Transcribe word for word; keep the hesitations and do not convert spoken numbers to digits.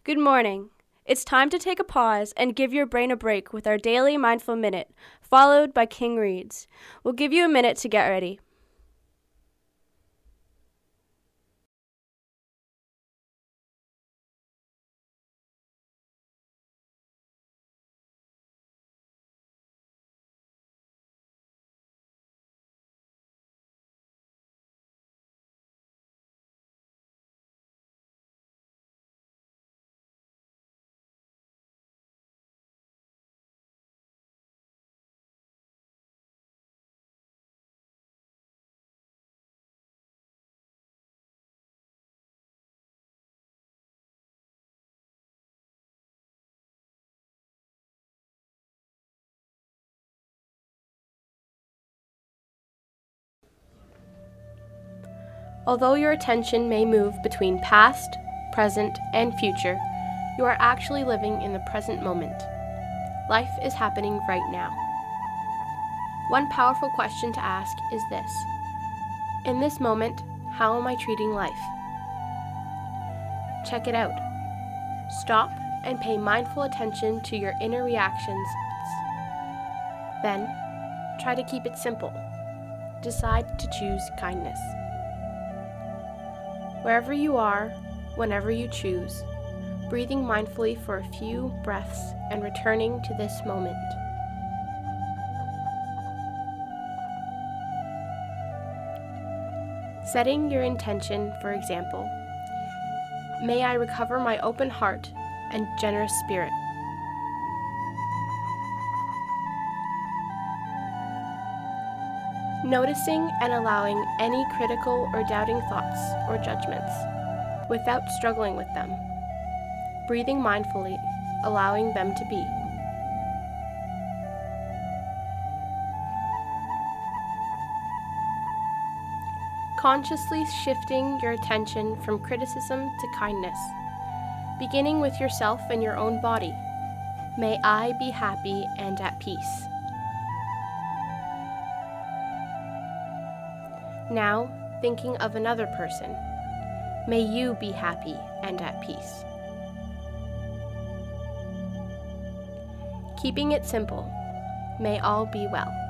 Good morning. It's time to take a pause and give your brain a break with our daily Mindful Minute, followed by King Reads. We'll give you a minute to get ready. Although your attention may move between past, present, and future, you are actually living in the present moment. Life is happening right now. One powerful question to ask is this: in this moment, how am I treating life? Check it out. Stop and pay mindful attention to your inner reactions. Then, try to keep it simple. Decide to choose kindness. Wherever you are, whenever you choose, breathing mindfully for a few breaths and returning to this moment. Setting your intention, for example, may I recover my open heart and generous spirit. Noticing and allowing any critical or doubting thoughts or judgments without struggling with them. Breathing mindfully, allowing them to be. Consciously shifting your attention from criticism to kindness, beginning with yourself and your own body. May I be happy and at peace. Now, thinking of another person, may you be happy and at peace. Keeping it simple, may all be well.